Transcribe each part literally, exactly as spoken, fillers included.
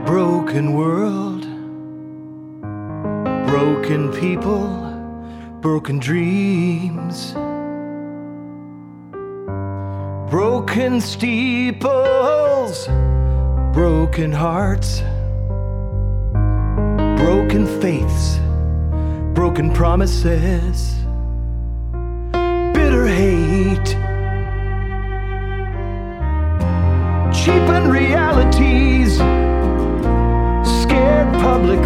Broken world, broken people, broken dreams, broken steeples, broken hearts, broken faiths, broken promises, bitter hate, cheapened realities, scared publics,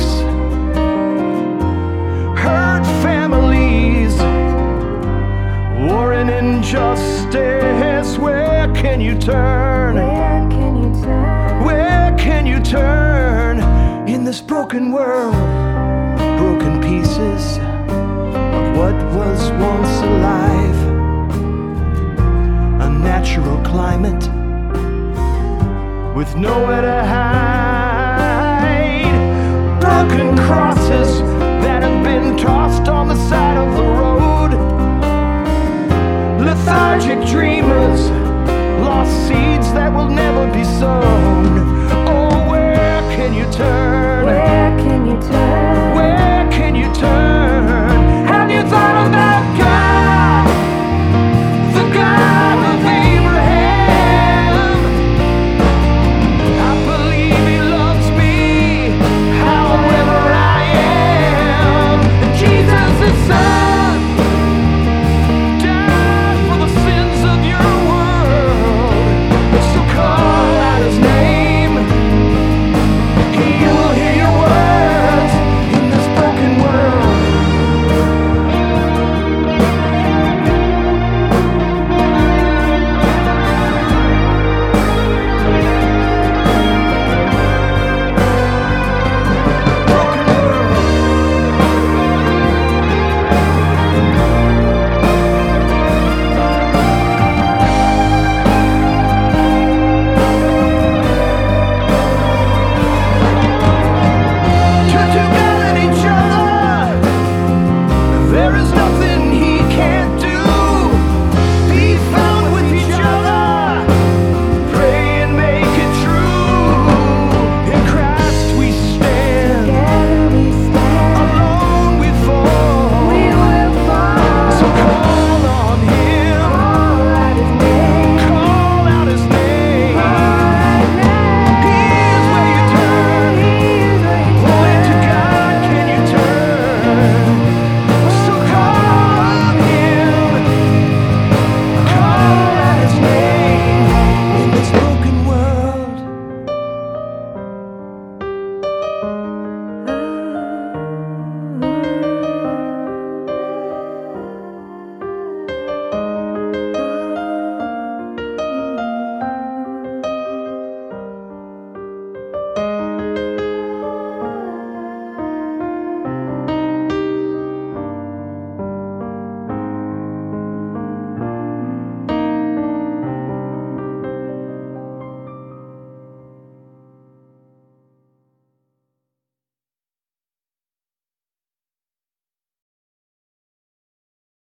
hurt families, war and injustice. Where can you turn? Where can you turn? Where can you turn in this broken world? Broken pieces of what was once alive. A natural climate with nowhere to hide.